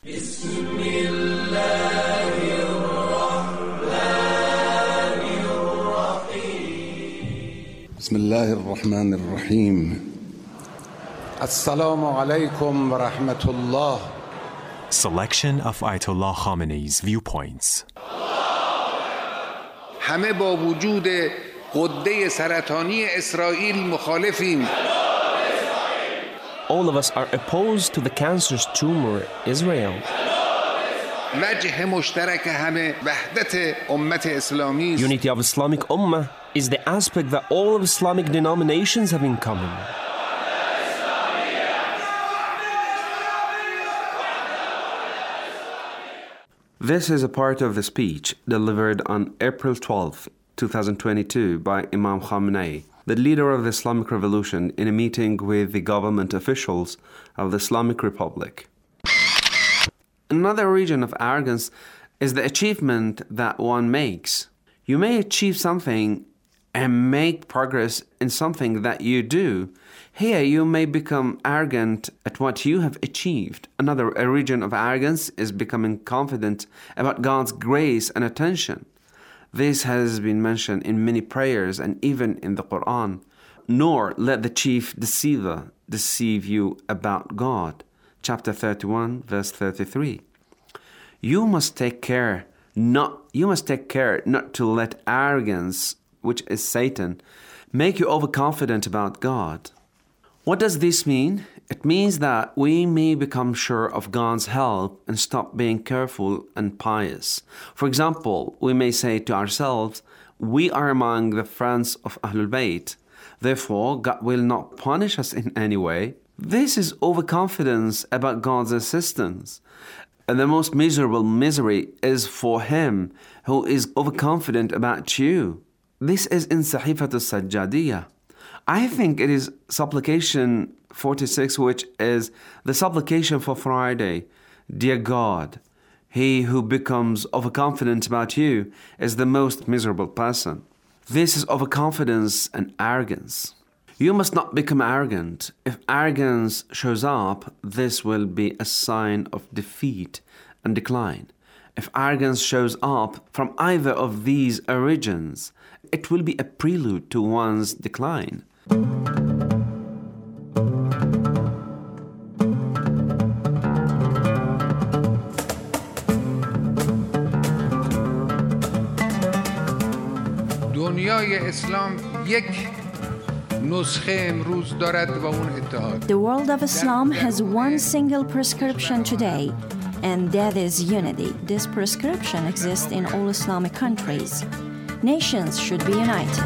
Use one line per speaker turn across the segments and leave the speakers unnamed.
بسم الله الرحمن الرحيم. السلام عليكم ورحمة الله.
Selection of Ayatollah Khamenei's viewpoints.
همه با وجود غده سرطانی اسرائیل مخالفیم.
All of us are opposed to the cancerous tumor, Israel.
وجه مشترک همه وحدت امت اسلامی است.
Unity of Islamic Ummah is the aspect that all of Islamic denominations have in common.
This is a part of the speech delivered on April 12, 2022 by Imam Khamenei, the leader of the Islamic Revolution, in a meeting with the government officials of the Islamic Republic. Another region of arrogance is the achievement that one makes. You may achieve something and make progress in something that you do. Here you may become arrogant at what you have achieved. Another region of arrogance is becoming confident about God's grace and attention. This has been mentioned in many prayers and even in the Quran. Nor let the chief deceiver deceive you about God. Chapter 31, verse 33. You must take care not to let arrogance, which is Satan, make you overconfident about God. What does this mean? It means that we may become sure of God's help and stop being careful and pious. For example, we may say to ourselves, we are among the friends of Ahlul Bayt, therefore God will not punish us in any way. This is overconfidence about God's assistance. And the most miserable misery is for him who is overconfident about you. This is in Sahifat al-Sajjadiyah. I think it is supplication 46, which is the supplication for Friday. Dear God, he who becomes overconfident about you is the most miserable person. This is overconfidence and arrogance. You must not become arrogant. If arrogance shows up, this will be a sign of defeat and decline. If arrogance shows up from either of these origins, it will be a prelude to one's decline.
دنیای اسلام یک نسخه امروز دارد و اون اتحاد.
The world of Islam has one single prescription today, and that is unity. This prescription exists in all Islamic countries. Nations should be united.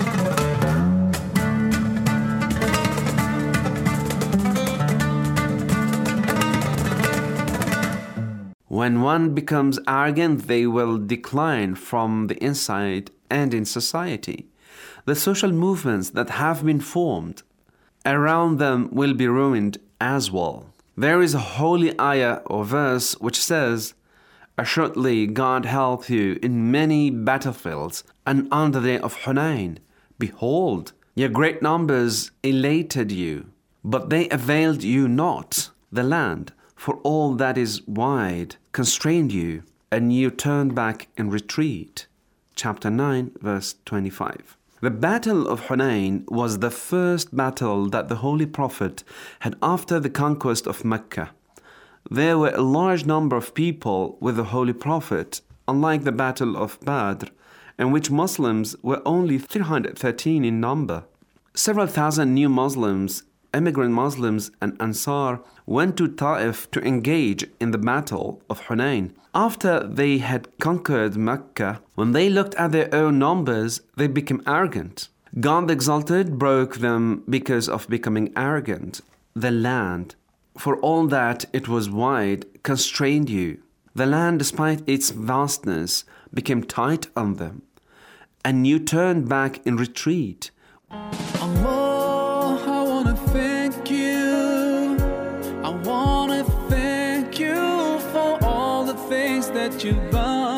When one becomes arrogant, they will decline from the inside and in society. The social movements that have been formed around them will be ruined as well. There is a holy ayah or verse which says, assuredly God helped you in many battlefields, and on the day of Hunain, behold, your great numbers elated you, but they availed you not. The land, for all that is wide, constrained you, and you turned back in retreat. Chapter 9, verse 25. The Battle of Hunain was the first battle that the Holy Prophet had after the conquest of Mecca. There were a large number of people with the Holy Prophet, unlike the Battle of Badr, in which Muslims were only 313 in number. Several thousand new Muslims, immigrant Muslims and Ansar, went to Ta'if to engage in the Battle of Hunain. After they had conquered Mecca, when they looked at their own numbers, they became arrogant. God the Exalted broke them because of becoming arrogant. The land, for all that it was wide, constrained you. The land, despite its vastness, became tight on them. And you turned back in retreat.
Allah, I want to thank you. I want to thank you for all the things that you've done.